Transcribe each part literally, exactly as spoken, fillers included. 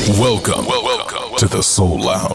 Welcome, welcome to the Soul Lounge.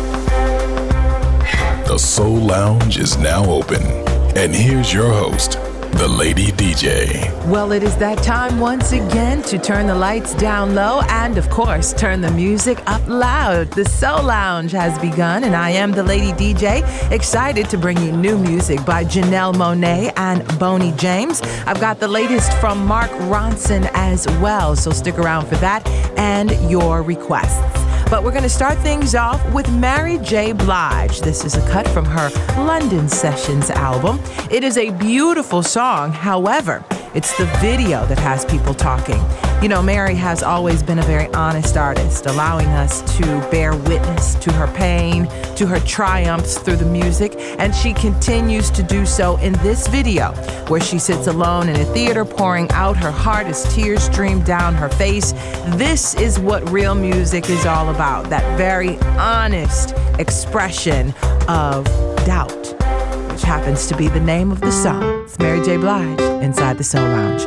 The Soul Lounge is now open. And here's your host, the Lady D J. Well, it is that time once again to turn the lights down low and, of course, turn the music up loud. The Soul Lounge has begun, and I am the Lady D J, excited to bring you new music by Janelle Monáe and Boney James. I've got the latest from Mark Ronson as well, so stick around for that and your requests. But we're going to start things off with Mary J. Blige. This is a cut from her London Sessions album. It is a beautiful song. However, it's the video that has people talking. You know, Mary has always been a very honest artist, allowing us to bear witness to her pain, to her triumphs through the music, and she continues to do so in this video, where she sits alone in a theater pouring out her heart as tears stream down her face. This is what real music is all about, that very honest expression of doubt, which happens to be the name of the song. It's Mary J. Blige inside the Soul Lounge.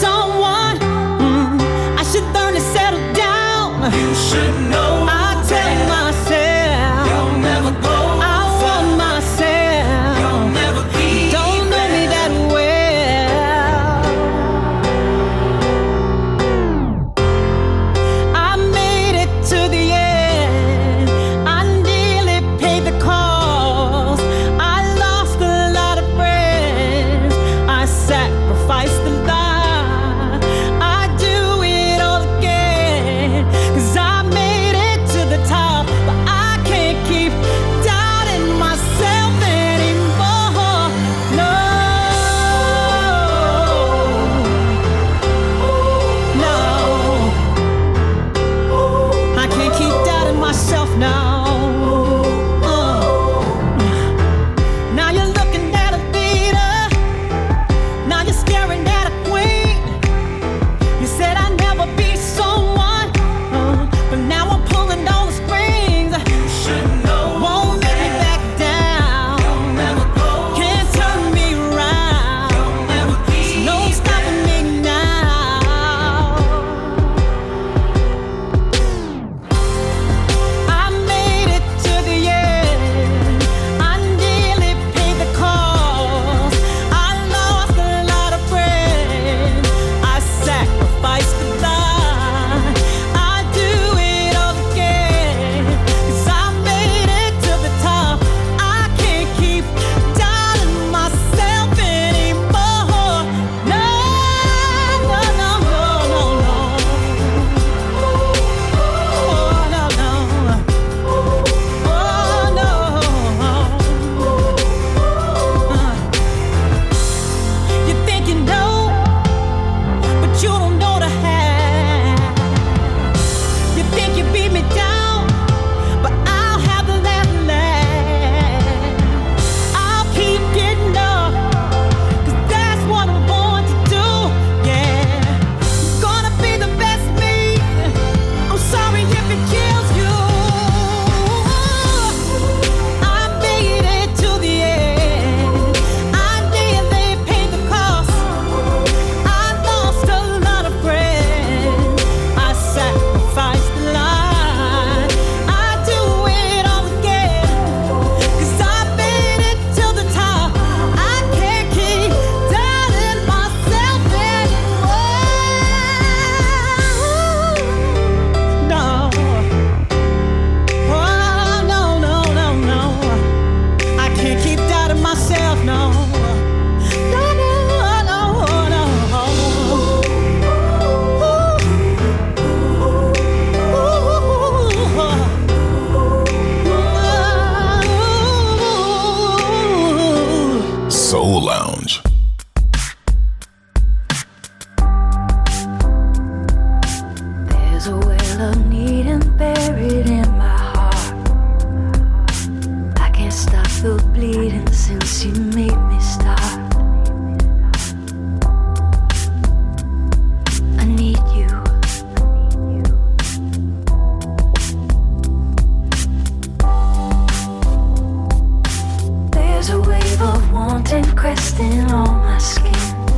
Someone, mm, I should learn to settle down. You should know. I tell feel bleeding since you made me stop. I need you. There's a wave of wanting cresting on my skin.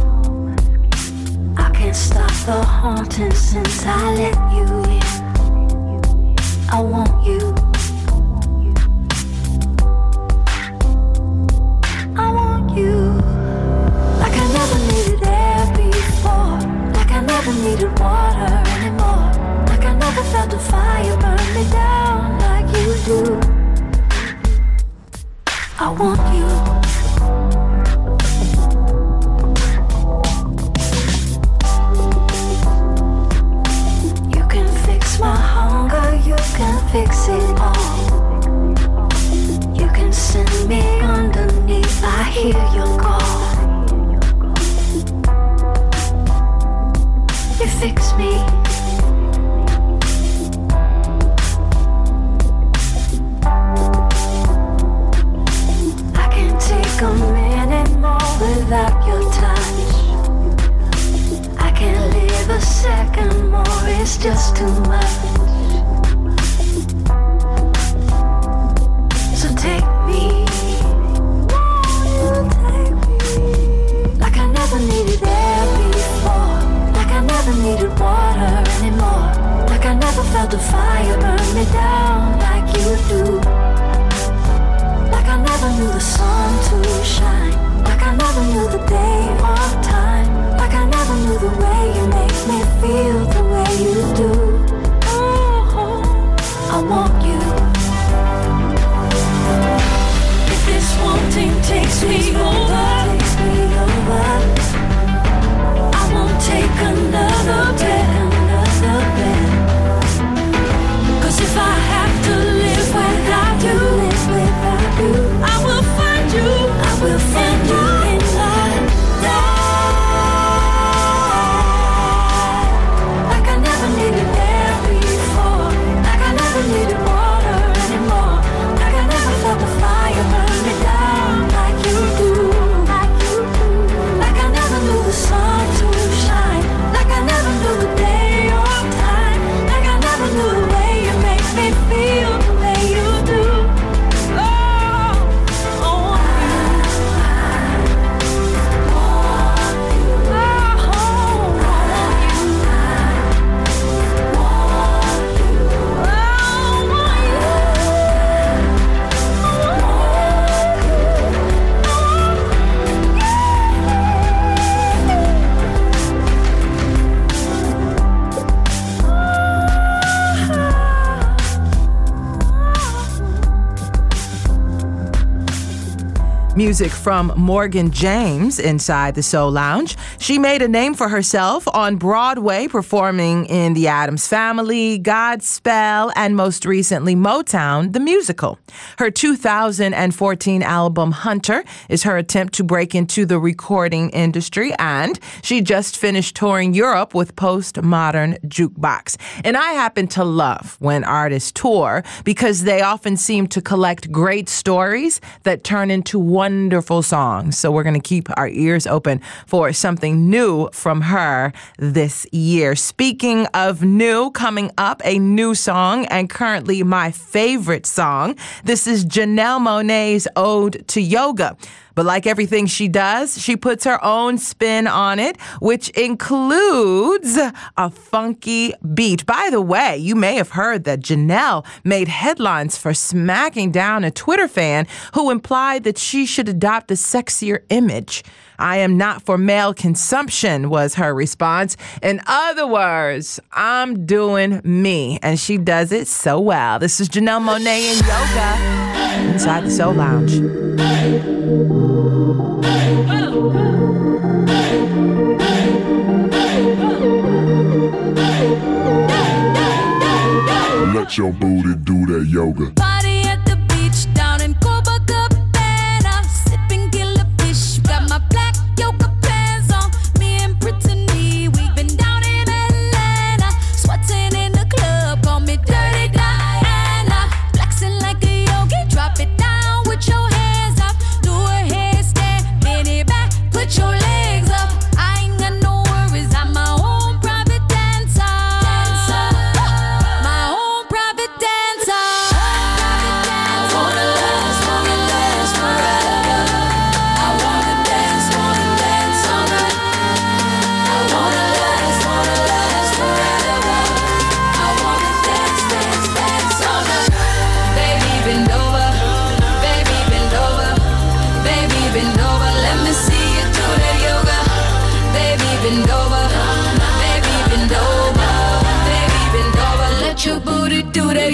I can't stop the haunting since I let you in. I want you. I want you. Like I never needed air before. Like I never needed water anymore. Like I never felt the fire burn me down like you do. I want you. You can fix my hunger, you can fix it all. You can send me underneath, I hear your call. You fix me. I can't take a minute more without your touch. I can't live a second more, it's just too much. So take me, take me. Like I never needed air before. Like I never needed water anymore. Like I never felt the fire burn me down like you do. Like I never knew the sun to shine. Like I never knew the day or time. Like I never knew the way you make me feel the way you do. Oh, I want you. If this wanting takes me over, takes me over, I won't take another bed, another bed. 'Cause if I have to live without you, live without you, I will find you, I will find you in the dark. Like I never needed air before. Like I never needed water anymore. Like I never felt the fire burn me down like you do. Like you do. Like I never knew the sun to shine. Like I never knew the day or time. Like I never knew the way you make me feel the way you do. Oh, oh, Music from Morgan James inside the Soul Lounge. She made a name for herself on Broadway, performing in The Addams Family, Godspell, and most recently Motown, the musical. Her two thousand fourteen album Hunter is her attempt to break into the recording industry, and she just finished touring Europe with Postmodern Jukebox. And I happen to love when artists tour because they often seem to collect great stories that turn into wonderful songs. So we're going to keep our ears open for something new from her this year. Speaking of new, coming up, a new song, and currently my favorite song. This is Janelle Monáe's Ode to Yoga. But like everything she does, she puts her own spin on it, which includes a funky beat. By the way, you may have heard that Janelle made headlines for smacking down a Twitter fan who implied that she should adopt a sexier image. I am not for male consumption, was her response. In other words, I'm doing me, and she does it so well. This is Janelle Monáe in Yoga inside the Soul Lounge. Let your booty do that yoga. Party at the beach down in Copacabana, sipping killer fish. Got my black yoga pants on. Me and Brittany, we've been down in Atlanta, sweating in the club. Call me Dirty Diana, flexing like a yogi. Drop it down with your hands.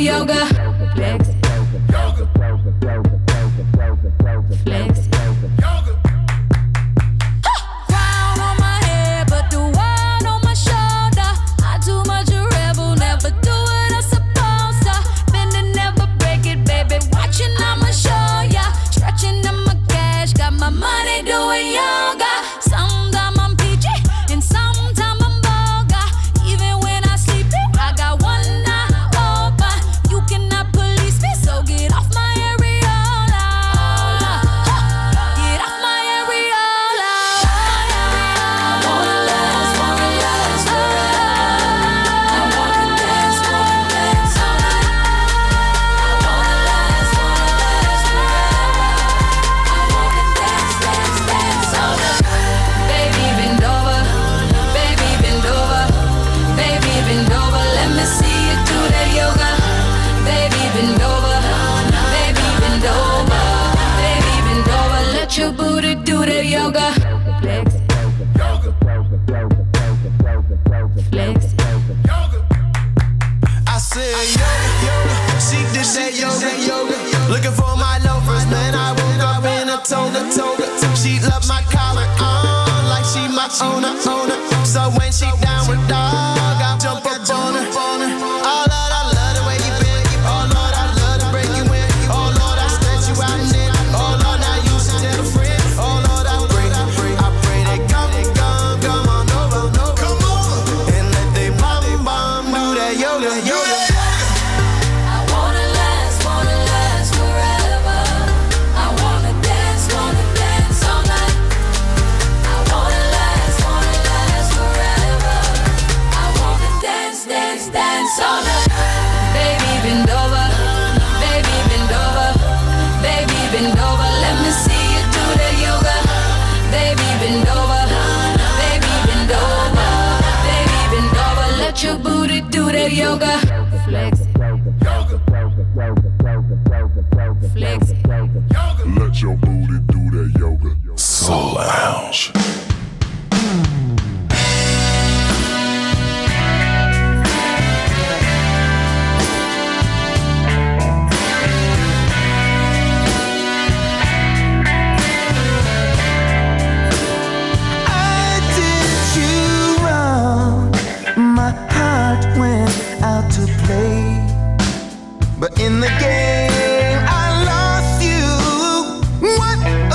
yoga. Flex. Flex. Crown on my head, but the world on my shoulder. I too much a rebel, never do what I'm supposed to. Bend and never break it, baby. Watching, I'ma show ya. Stretching in my cash, got my money doing yoga. Sometimes I'm peachy, and sometimes I'm boga. Even when I sleep it, I got one eye open. You cannot police me, so get off my areola. Get off my areola. I wanna last, wanna last forever. I wanna dance, wanna dance all night. I wanna last, wanna last forever. I wanna dance, dance, dance all night. Baby, bend over, baby, bend over, baby, bend over. Let me see you do that yoga. Baby, bend over, baby, bend over, baby, bend over. Let your booty do that yoga. Flex. Flex. I said yoga, yoga, she did that yoga, yoga. Looking for my loafers, man. I woke up in a toga, toga. She love my collar on like she my owner, owner. So when she down with dog, I jump up on her. Oh Lord, I love the way you bend. Oh Lord, I love to break you in. Oh Lord, I stretch you out and in. Oh Lord, now you should tell a friend. Oh Lord, I pray, I pray, I pray they come, come, come on over, come on, and let they bum bum do that yoga, yoga. I wanna last, wanna last forever. I wanna dance, wanna dance all night. I wanna last, wanna last forever. I wanna dance, dance, dance all night. Baby, bend over, baby, bend over, baby, bend over. Let me see you do that yoga. Baby, bend over, baby, bend over, baby, bend over. Let your booty do that yoga. Flex. Flex. Let your booty do that yoga. Soul Lounge. I did you wrong. My heart went out to play, but in the game I lost you. What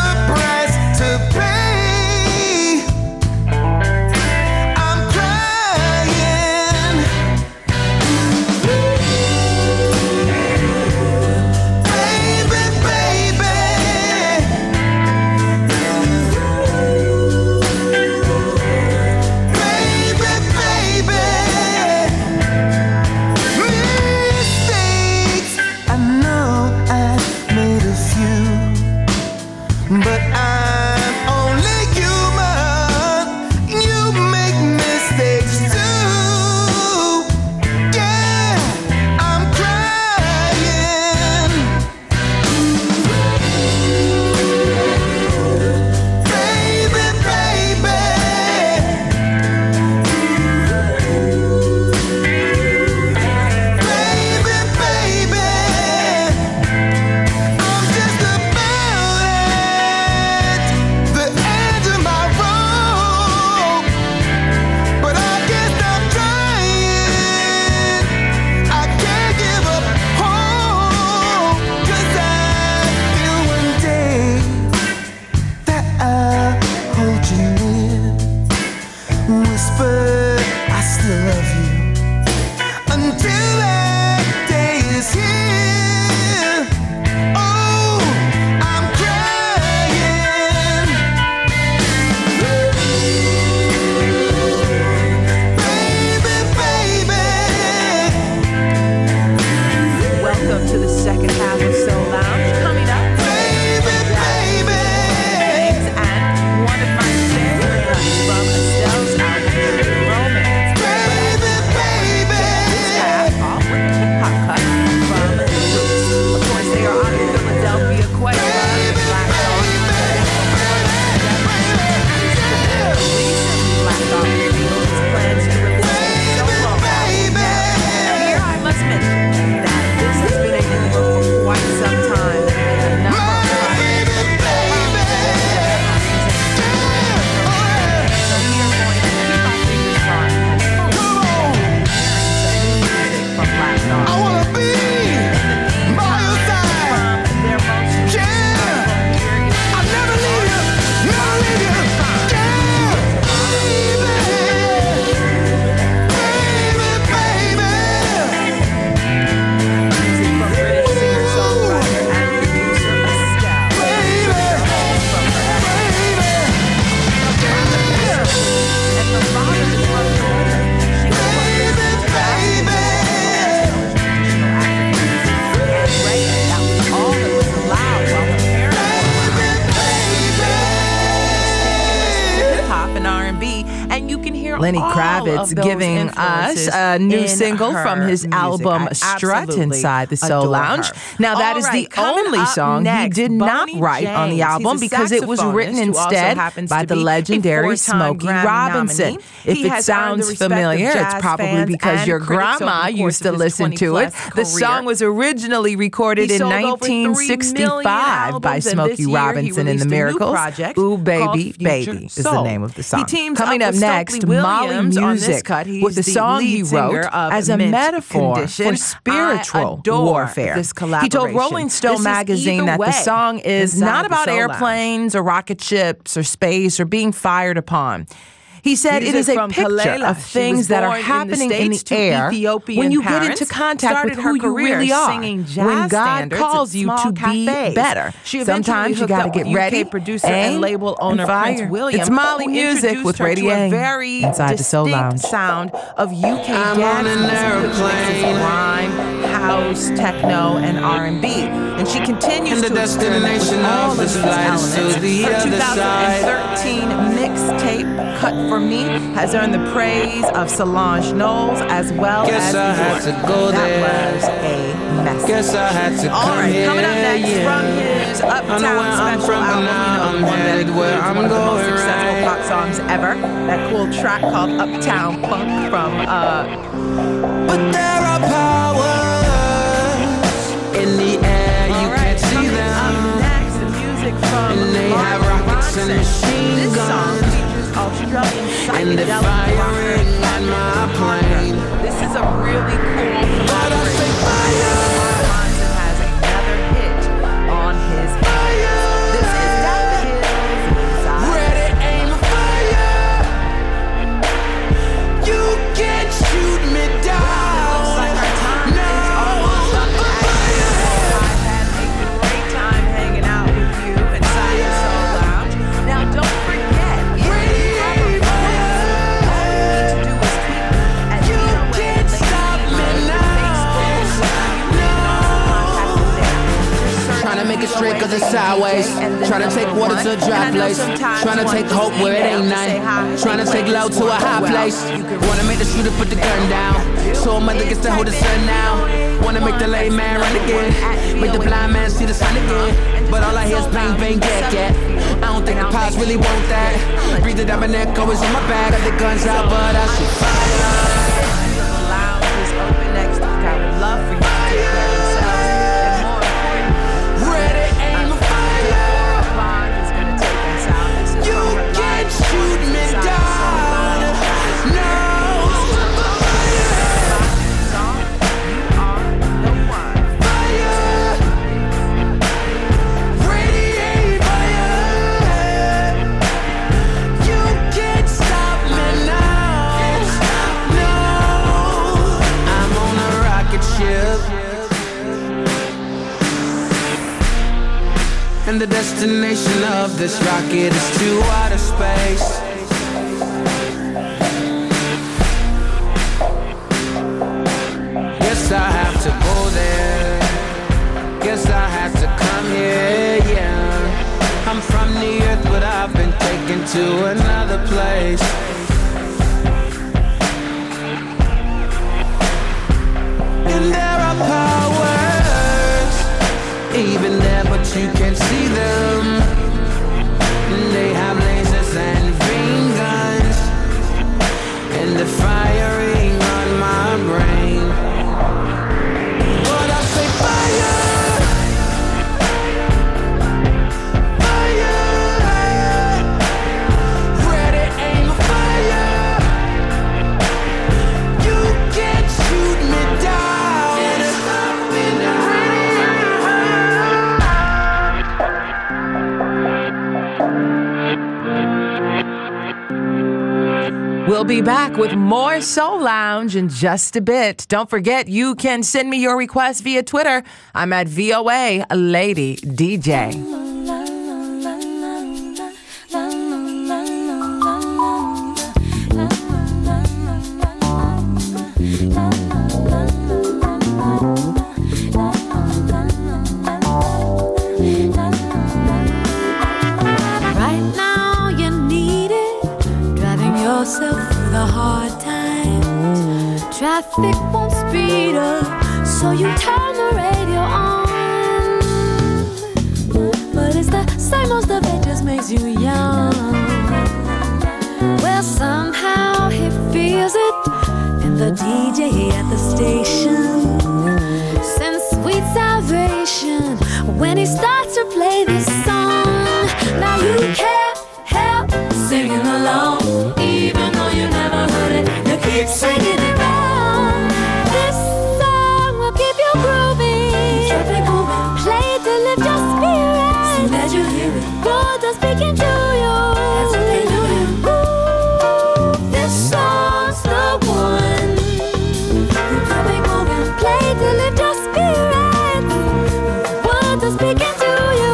Lenny all Kravitz of those giving us influences a new in single her from his music. album I Strut absolutely inside the Soul adore Lounge. her. Now, that All is right, the coming only up song next, he did not Boney write on the James. album He's a because it was written saxophonist who also instead happens by to the be a legendary four-time Smokey Grammy Robinson. nominee. If He it has earned the sounds respect of familiar, it's jazz probably fans because and your critics over grandma the course used to of his listen to it. twenty-plus The career. song was originally recorded He in sold over three nineteen million sixty-five by albums, and Smokey this year he Robinson and the released a new Miracles. project Ooh, called Baby, Future Baby is the Soul. name of the song. He teams Coming up up with next, Stokely Molly Williams on this Music cut. He's with the the song he lead wrote singer of as a Mint metaphor Condition. for spiritual I adore warfare. this He told collaboration. Rolling Stone This is magazine either that the way song is inside not the about Soul Lounge. airplanes or rocket ships or space or being fired upon. He said Music it is a from picture Kalela. of She was things that are born in the happening in the, States to air Ethiopian when you parents, get into contact started with her who you career really are. singing jazz When God standards calls at you small to be cafes. better, She eventually sometimes you hooked got to up get with U K ready. producer aim, and label owner and fire. Prince William. It's Molly who Music introduced with her Brady to a Yang very inside the Soul distinct Lounge. sound of U K I'm dance on an music, which mixes airplane. rhyme, house, techno, and R and B. And she continues And the to experiment with destination all of of this these flight is elements. to the Her other twenty thirteen mixtape, Cut For Me, has earned the praise of Solange Knowles as well Guess as I had Bjork. to go that there. was a message. Guess I had to All come right, here. coming up next yeah. from his I know Uptown where I'm special from, but album, now you know, I'm the one that headed where includes I'm one of the most going successful right. pop songs ever. That cool track called Uptown Funk from uh, But there are powers in the air, you all right, can't see coming them. up next, the music from And they Mark have rockets and Ronson. machine This song guns. features Australian And they're psychedelic firing rocker on my Patrick plane. Parker. This is a really cool But I say collaboration. fire, Mark Ronson has another hit on his fire. This is Daffodils Inside. Ready, aim, fire. You can't shoot me down. Looks like our time No. is almost up. And actually, I've had a great time hanging out with you inside the Soul Lounge. Now, don't forget, if you have a request, all you need to do is tweet at You V O A can't stop me now. Tryna make it straight cause it's sideways. Tryna take water to a dry place. Tryna take hope where it ain't none. Tryna take low to a high place. Wanna make the shooter put the gun down. So a mother gets to hold the sun now. Wanna make the lame man run again. Make the blind man see the sun again. But all I hear is bang, bang, get, get. I don't think the pops really want that. Breathe it up and echo is on my back. Got the guns out, but I see fire. The lounge is open next week. I would love for you to take care of yourselves. And more importantly, Ready, aim, fire. Deborah Bond is going to take us out. This is You from her can't live shoot me inside the Soul down. Lounge. No. Song, You Are the One. Fire. Radiate fire. You can't stop me now. No. I'm on a rocket ship. And the destination of this rocket is to outer space. Guess I have to go there. Guess I have to come here, yeah. I'm from the earth, but I've been taken to another place. And there are powers even there, but you can't see them. And they have lasers and beam guns, and they're firing on my brain. But I say fire, fire, ready, aim, fire. You can't shoot me down. We'll be back with more Soul Lounge in just a bit. Don't forget, you can send me your request via Twitter. I'm at V O A Lady D J. Right now you need it, driving yourself through the a hard time. Traffic won't speed up, so you turn the radio on. But it's the same old stuff that just makes you young. Well, somehow he feels it, and the D J at the station sends sweet salvation when he starts to play this song. Now you can't help singing along, even though you never heard it. You keep singing it wrong. This song will keep you grooving. Traffic moving, play to lift your spirit. Soon as you hear it, words are speaking to you. As they do you. Ooh, this song's the one. Traffic moving, play to lift your spirit. Words are speaking to you.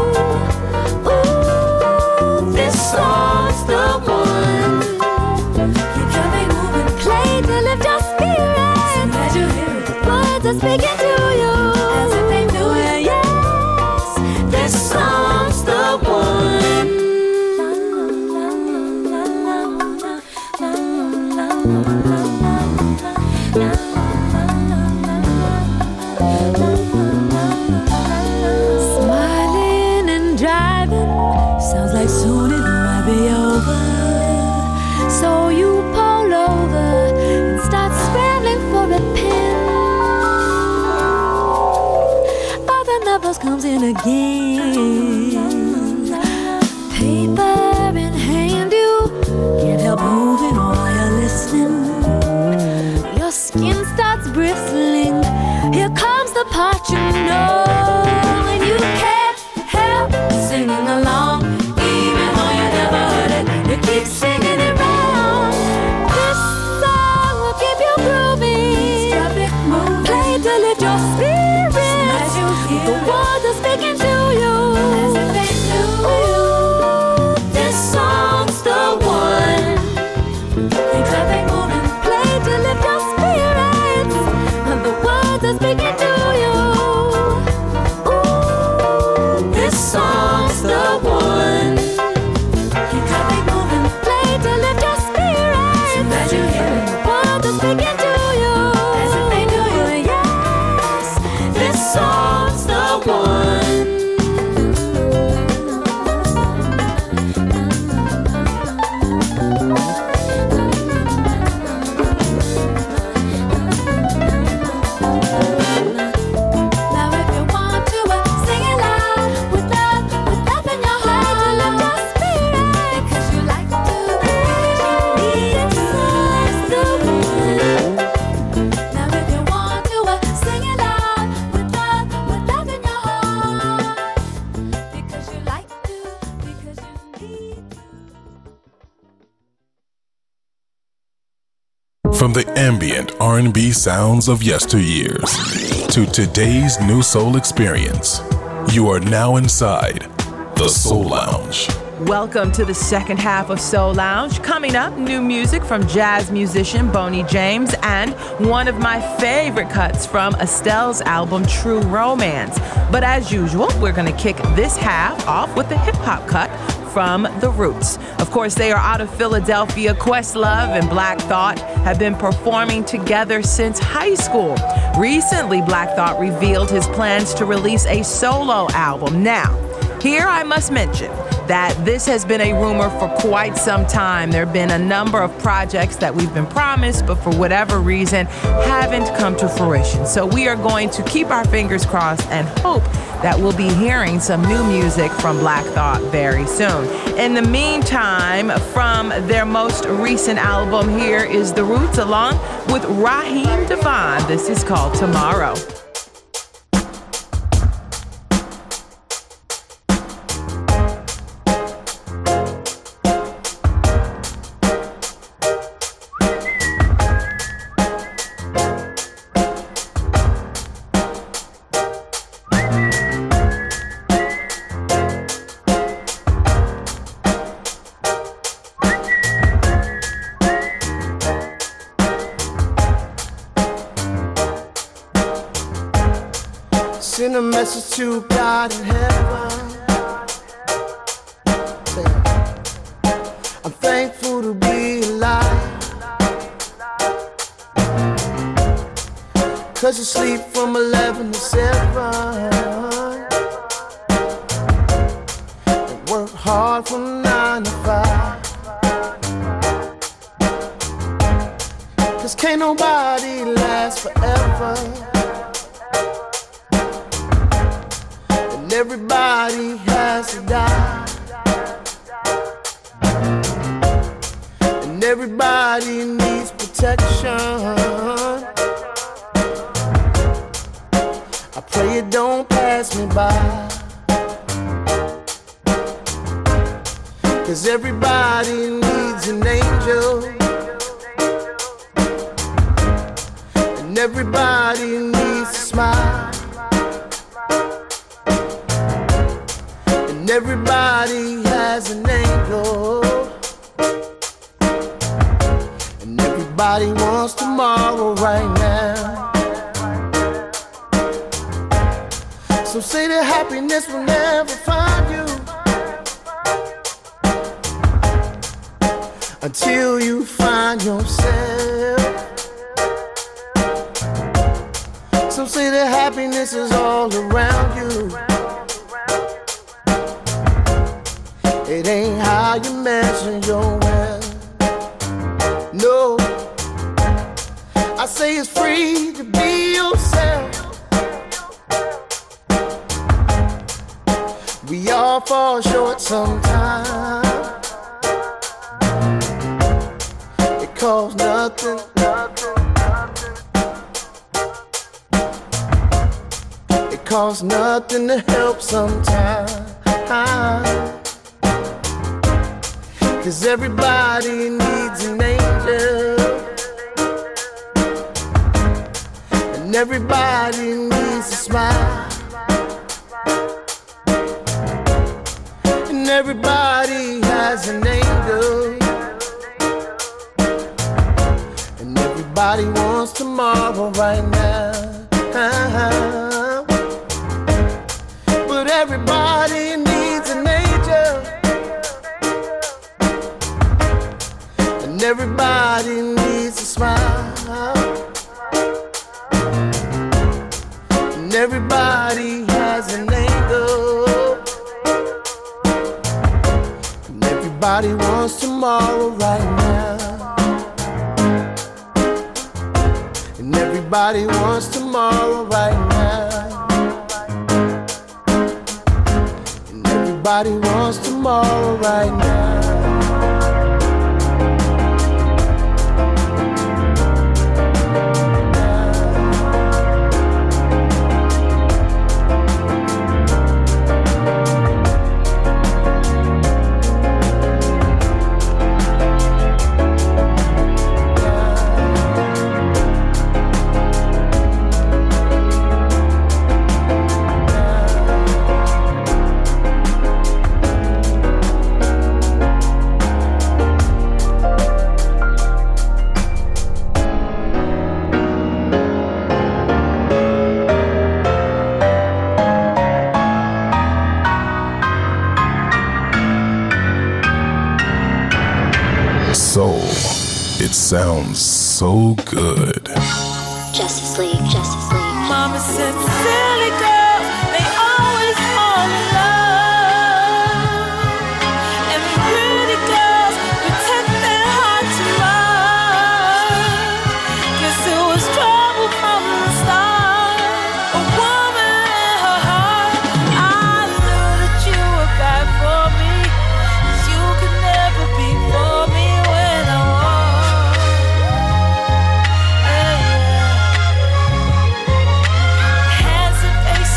Ooh, this song's the one. Keep traffic moving, play to lift your spirit. Soon as you hear it, words are speaking to you. As if they knew it, yes. This song's the one. Smiling and driving sounds like soon it might be over. So you pull over and start scrambling for a pen. But the numbers comes in again. Paper in hand, you can't help moving while you're listening. Your skin starts bristling. Here comes the part you know, and you can't help singing along, even though you never heard it. You keep singing it wrong. This song will keep you grooving. Traffic moving, play to lift your spirit. As you hear the words are speaking to you. As if they do you. This song's the one. Keep traffic moving, play to lift your spirits. And the words are speaking to you. Ooh, this song's the one. Keep traffic moving, play to lift your spirits. Soon as you hear it, words are speaking to you. As if they knew you, yes. This song's the one. Now if you want to uh, sing it loud with love, with love in your heart, to lift your spirit, because you like to, because you need to, it's the one. Now if you want to uh, sing it loud with love, with love in your heart, because you like to, because you need to. From the ambient R and B sounds of yesteryears to today's new soul experience, you are now inside the Soul Lounge. Welcome to the second half of Soul Lounge. Coming up, new music from jazz musician Boney James and one of my favorite cuts from Estelle's album True Romance. But as usual, we're going to kick this half off with a hip-hop cut from The Roots. Of course, they are out of Philadelphia. Questlove and Black Thought have been performing together since high school. Recently, Black Thought revealed his plans to release a solo album. Now, here I must mention that this has been a rumor for quite some time. There have been a number of projects that we've been promised, but for whatever reason, haven't come to fruition. So we are going to keep our fingers crossed and hope that we'll be hearing some new music from Black Thought very soon. In the meantime, from their most recent album, here is The Roots along with Raheem Devon. This is called Tomorrow. Send a message to God in heaven. Say, I'm thankful to be alive. Cause you sleep from eleven to seven and work hard from nine to five. Cause can't nobody last forever, and everybody has to die, and everybody needs protection. I pray it don't pass me by, cause everybody needs an angel, and everybody needs a smile, and everybody has an angel, and everybody wants tomorrow right now. So say that happiness will never find you until you find yourself. So say that happiness is all around you. It ain't how you measure your wealth. No, I say it's free to be yourself. We all fall short sometimes. It costs nothing, it costs nothing to help sometimes. Cause everybody needs an angel, and everybody needs a smile, and everybody has an angel, and everybody wants tomorrow right now. But everybody needs an angel, and everybody needs a smile, and everybody has an angel, and everybody wants tomorrow right now, and everybody wants tomorrow right now, and everybody wants tomorrow right now. Soul. It sounds so good. Justice League, Justice League. Mama said, silly girls, they always fall in love. And pretty girls protect their hearts too much. Guess it was trouble from the start. A woman in her heart. I knew that you were bad for me. You could never be for me when I was. Yeah, yeah. Hands and face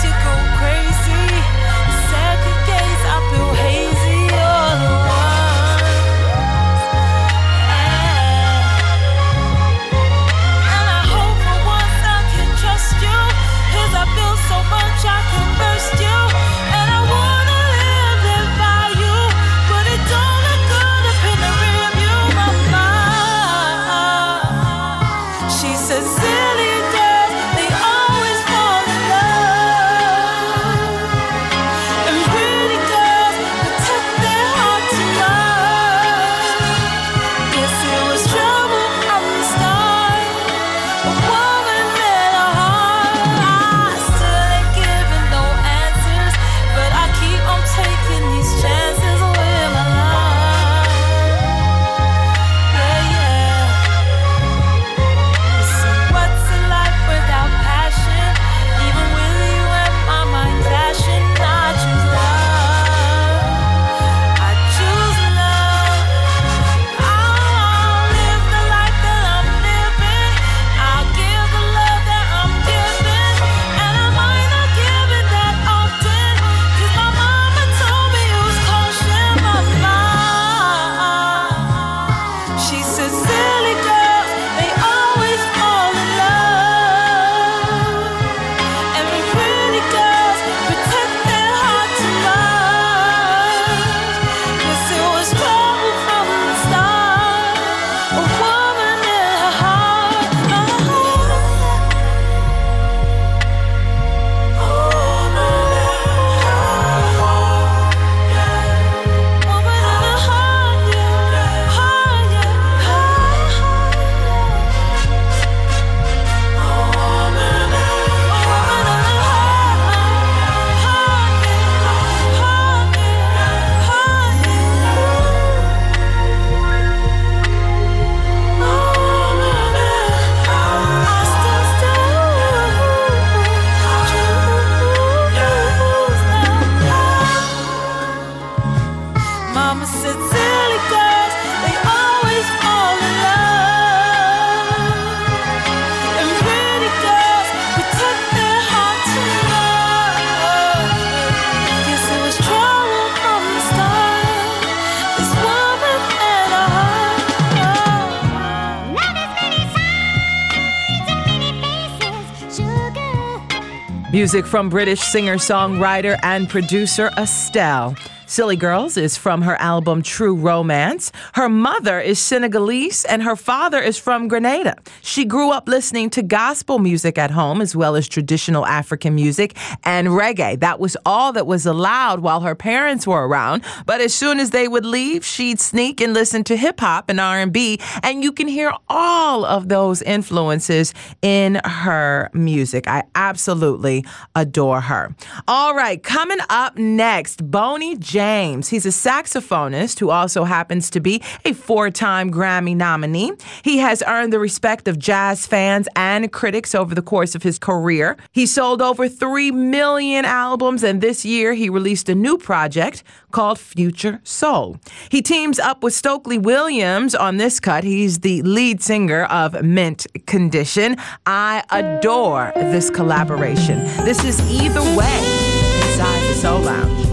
Music from British singer-songwriter and producer Estelle. Silly Girls is from her album True Romance. Her mother is Senegalese and her father is from Grenada. She grew up listening to gospel music at home as well as traditional African music and reggae. That was all that was allowed while her parents were around. But as soon as they would leave, she'd sneak and listen to hip-hop and R and B. And you can hear all of those influences in her music. I absolutely adore her. All right, coming up next, Boney James. He's a saxophonist who also happens to be a four-time Grammy nominee. He has earned the respect of jazz fans and critics over the course of his career. He sold over three million albums, and this year he released a new project called Future Soul. He teams up with Stokely Williams on this cut. He's the lead singer of Mint Condition. I adore this collaboration. This is Either Way inside the Soul Lounge.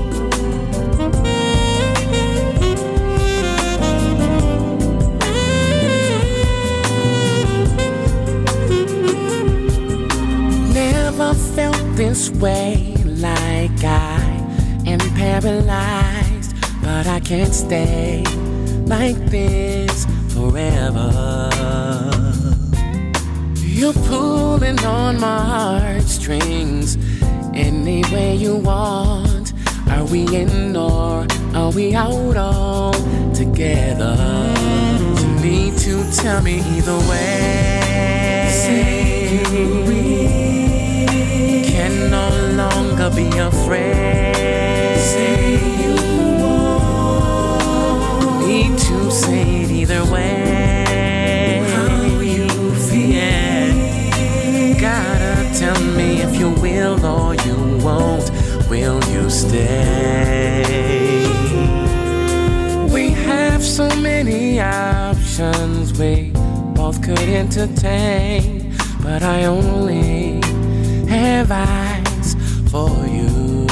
Never felt this way, like I am paralyzed, but I can't stay like this forever. You're pulling on my heartstrings any way you want. Are we in or are we out all together? You need to tell me either way. Say we can no longer be afraid. Say you won't. Need to say it either way. How you feel? Yeah. Gotta tell me if you will or you won't. Will you stay? We have so many options we both could entertain, but I only have eyes for you.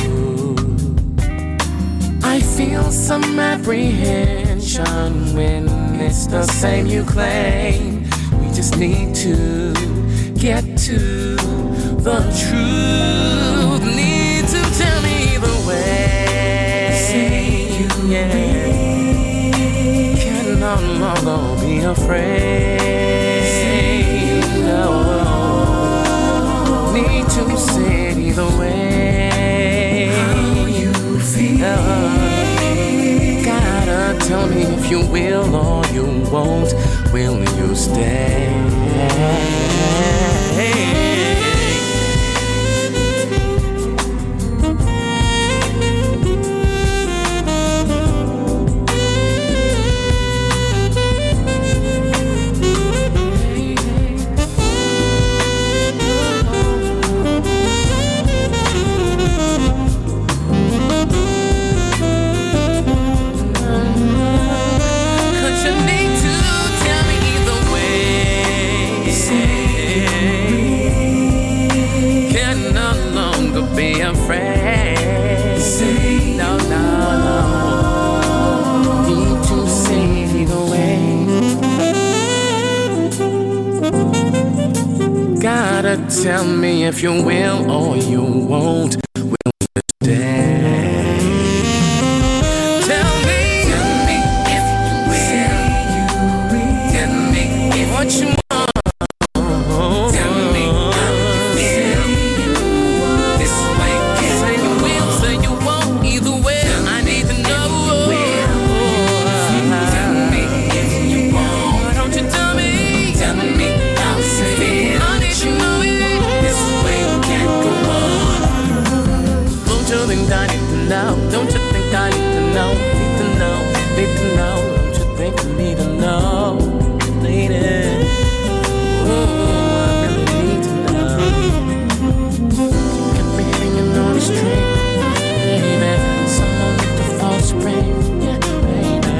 I feel some apprehension when it's the same you claim. We just need to get to the truth. Need to tell me the way. Say you yeah. Can no longer be afraid. Say you know. Need to say it either way. How you feel? Uh, gotta tell me if you will or you won't. Will you stay? Be afraid. Say no, no, no. Need to say it either way. Gotta tell me if you will or you won't. Will you stay? Tell me, tell me if you will. Tell me if what you want. Don't you think I need to know, need to know, need to know? Don't you think I need to know, lady? Oh, I really need to know. Got me hanging on the string, baby. Someone with the false spring, yeah, baby.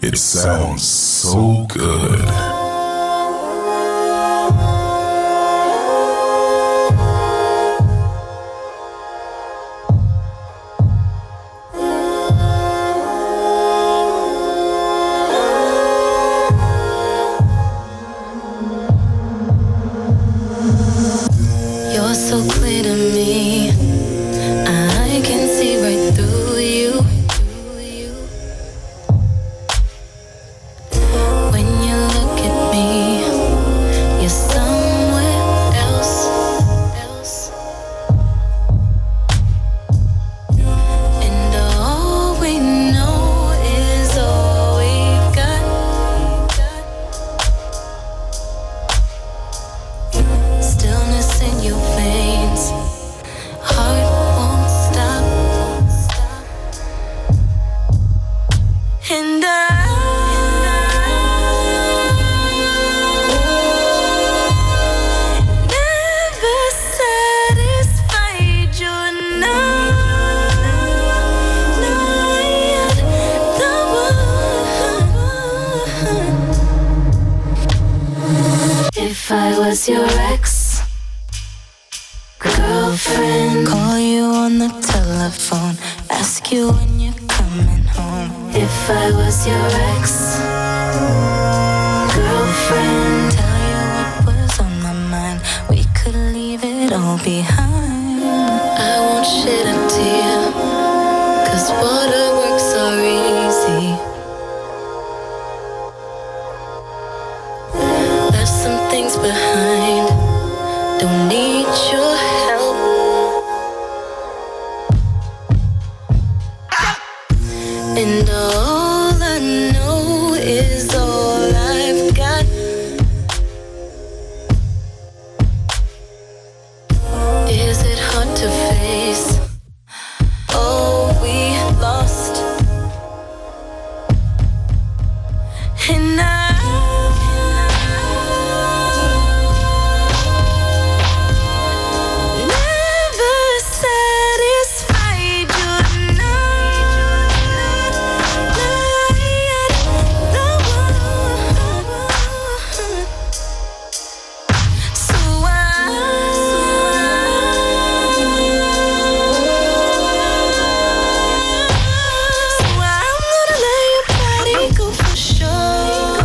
It sounds so good. You're so clear to me. I can see right through you. When you look at me, you're somewhere else. And all we know is all we've got. Stillness in your veins, heart won't stop. And I never satisfied your night. The one. If I was your ex girlfriend, call you on the telephone, ask you when you're coming home. If I was your ex girlfriend, tell you what was on my mind, we could leave it all behind. I won't shed a tear, cause waterworks are easy. Left some things behind, don't need your help. And all I know is all I've got. Is it hard to face all we lost? And I never satisfied your night. The one. So I So I'm gonna let your body go for sure.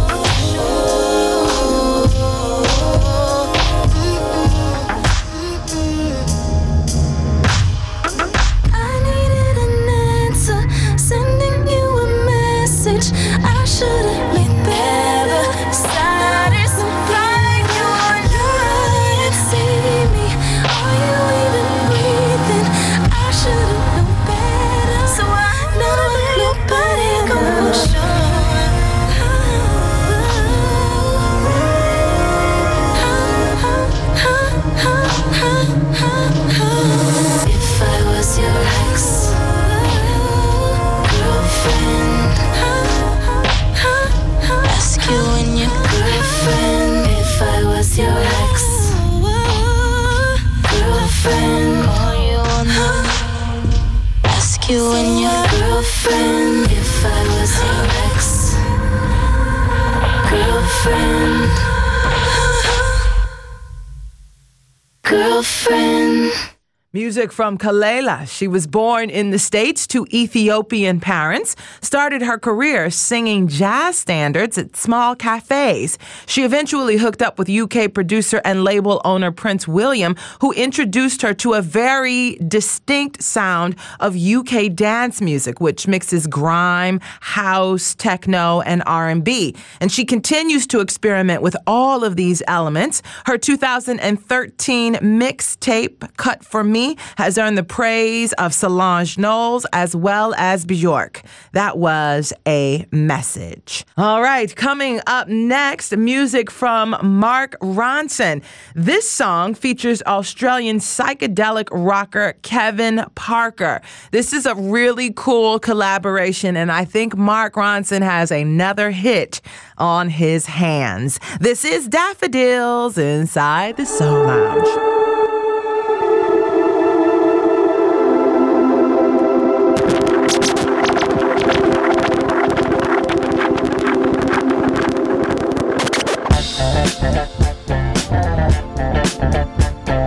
I needed an answer, sending you a message. I should've been better, satisfied your night. See me, are you even breathing? I should've known better, so I never let your body go for sure. If I was your ex girlfriend, ask you when you're girlfriend. If I was your ex girlfriend, call you on the ask you when you're girlfriend. If I was your ex girlfriend, girlfriend. Music from Kelela. She was born in the States to Ethiopian parents, started her career singing jazz standards at small cafes. She eventually hooked up with U K producer and label owner Prince William, who introduced her to a very distinct sound of U K dance music, which mixes grime, house, techno, and R and B. And she continues to experiment with all of these elements. Her two thousand thirteen mixtape, Cut For Me, has earned the praise of Solange Knowles as well as Bjork. That was a message. All right, coming up next, music from Mark Ronson. This song features Australian psychedelic rocker Kevin Parker. This is a really cool collaboration, and I think Mark Ronson has another hit on his hands. This is Daffodils inside the Soul Lounge.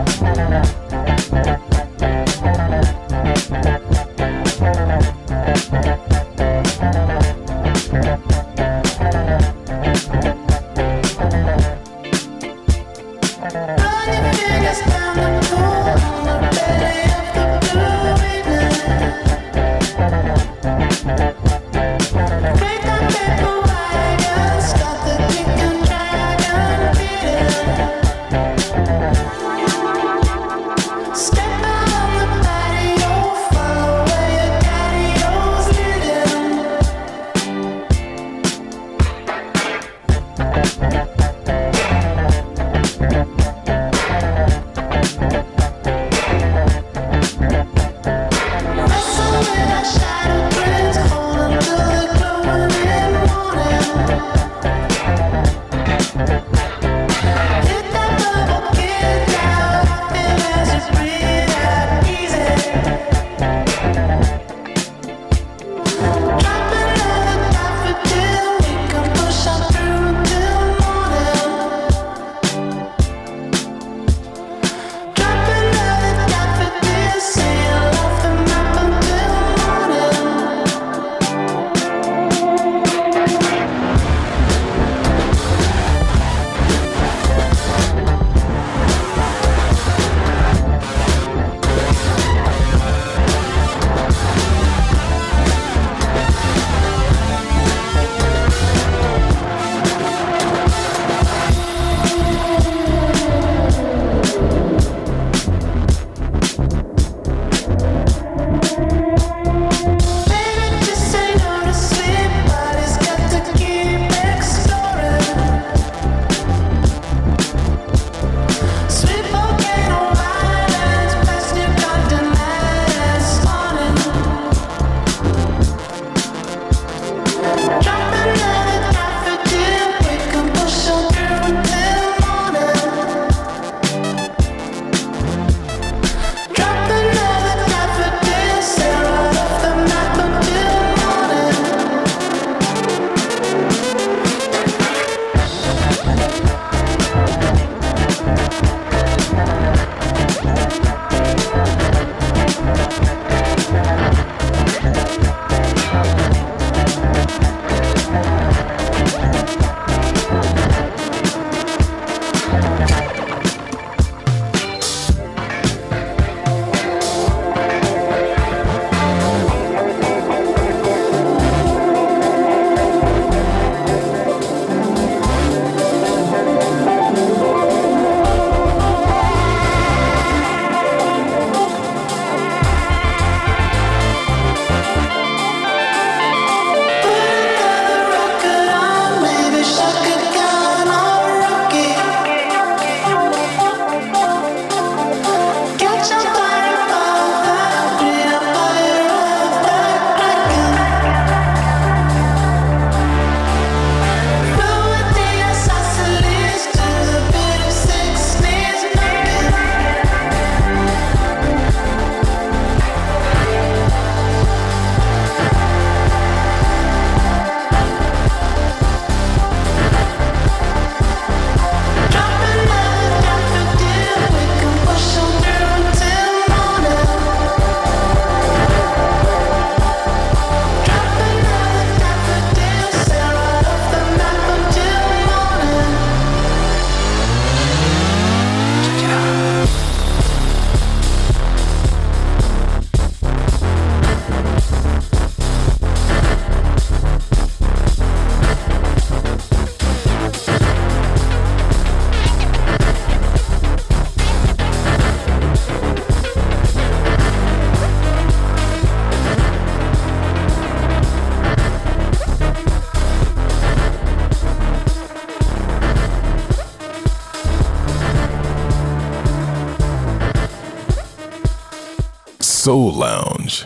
Soul Lounge.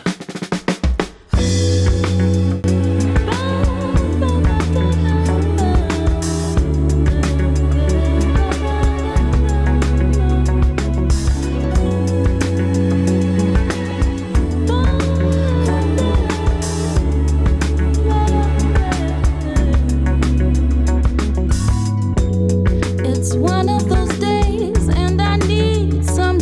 It's one of those days, and I need some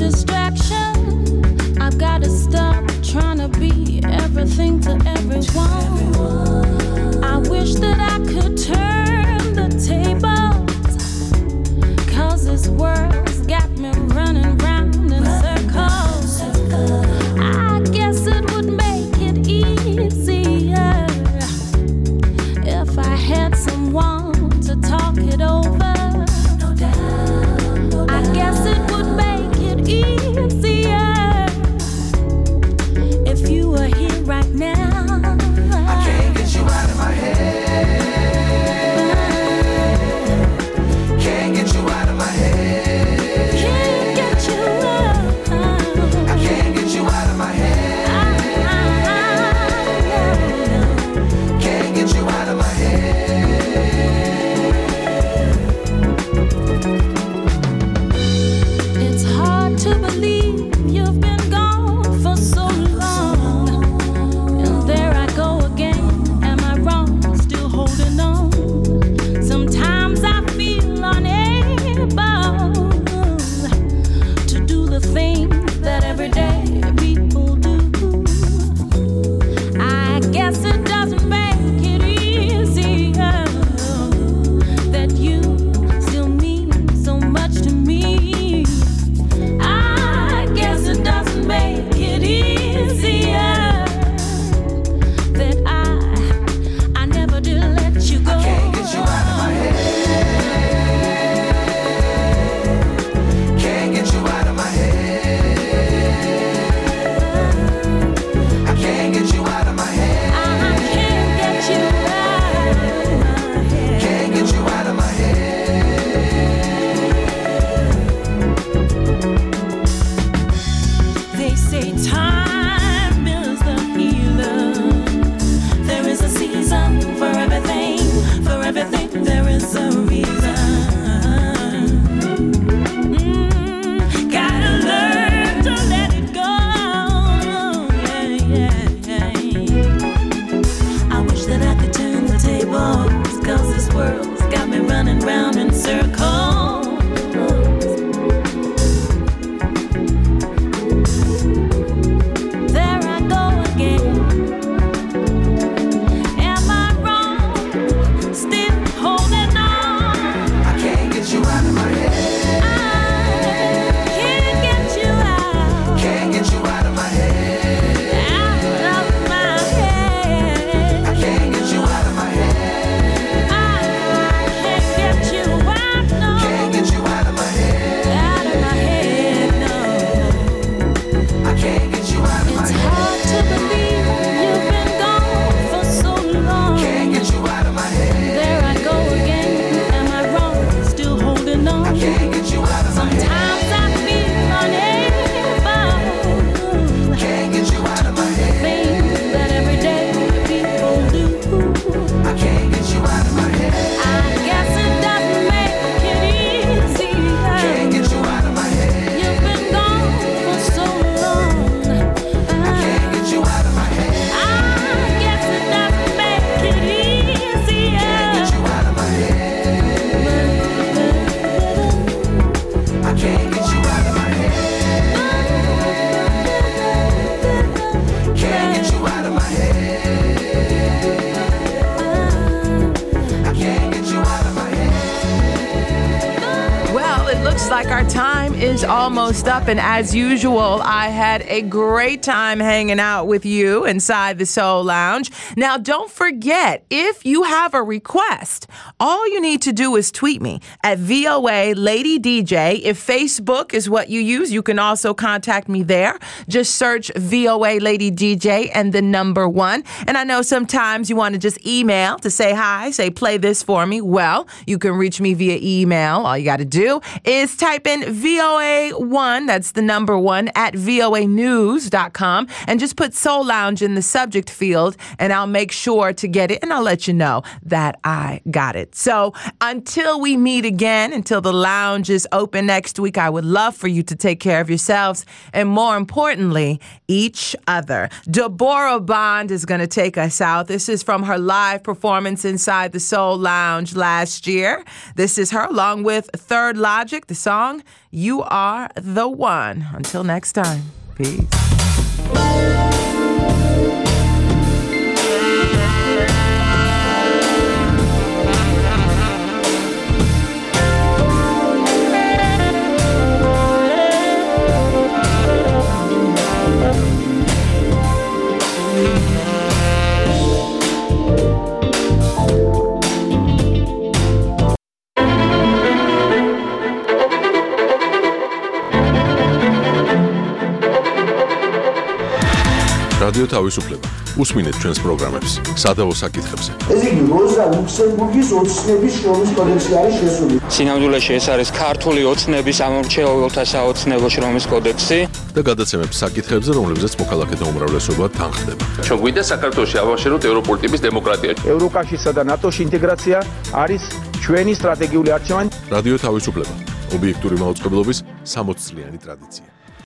world's got me running round in circles. I guess it would make it easier if I had someone to talk it over. No doubt, no doubt. I guess it would make it easier if you were here right now. I can't get you out of my head. Can't get you out of my head. Can't get you out. I can't get you out of my head. Can't get you out of my head. It's hard to believe you've been gone for so long. And there I go again. Am I wrong? Still holding on. Sometimes I feel unable to do the things that everyday people do. I guess it doesn't make it easier that you still mean so much to me. I guess it doesn't make it easier that I I never did let you go. I can't get you out of my head. Can't get you out of my head. I can't get you out of my head. I can't get you out of my head. Can't get you out of my head. They say time is the healer. There is a season for everything. For everything there is a reason. Mm, gotta learn to let it go. Yeah, yeah, yeah. I wish that I could turn the tables, 'cause this world's got me running round in circles. There I go again. Am I wrong? Still holding on. I can't get you out of my head. I can't get you out. Can't get you out of my head. Out of my head. I can't get you out of my head. I can't get you out, no. Can't get you out of my head. Out of my head, no. I can't get you out of my It's head. hard to believe you've been gone for so long. Can't get you out of my head. There I go again. Am I wrong? Still holding on. I can't get you out of my head. Sometimes I feel unable. Can't get you out of my head. Things that everyday people do. I can't get you out of my head. I guess it doesn't make it easier. Can't get you out of my head. You've been gone for so long. I can't get you out of my head. I guess it doesn't make it easier. Can't get you out of my head. I can't get you out of my head. Can't get you out of my head. I can't get you out of my head. Well, it looks like our time is almost up, and as usual, I had a great time hanging out with you inside the Soul Lounge. Now, don't forget, if you have a request, all you need to do is tweet me at V O A Lady D J. If Facebook is what you use, you can also contact me there. Just search V O A Lady D J and the number one. And I know sometimes you want to just email to say hi, say play this for me. Well, you can reach me via email. All you got to do is type in V O A one, that's the number one, at V O A news dot com, and just put Soul Lounge in the subject field, and I'll make sure to get it, and I'll let you know that I got it. So until we meet again, until the lounge is open next week, I would love for you to take care of yourselves, and more importantly, each other. Deborah Bond is going to take us out. This is from her live performance inside the Soul Lounge last year. This is her along with Third Logic, the song, You Are the One. Until next time, peace. რადიო თავისუფლება. უსმინეთ ჩვენს პროგრამებს სადავო საკითხებზე. ესე იგი, როზა ლუქსემბურგის ოცნების შრომის კოდექსი არის შესული. სინამდვილეში ეს არის ქართული ოცნების ამომრჩეველთა საოცნებო შრომის კოდექსი და გადაცემებს საკითხებზე, რომლებზეც მოქალაქეთა უმრავლესობა თანხდება. ჩვენ გვინდა საქართველოში ავაშენოთ ევროპული ტიპის დემოკრატია. ევროკავშირსა და ნატოში ინტეგრაცია არის ჩვენი სტრატეგიული არჩევანი. რადიო თავისუფლება. ობიექტური მაუწყებლობის სამოცწლიანი ტრადიცია.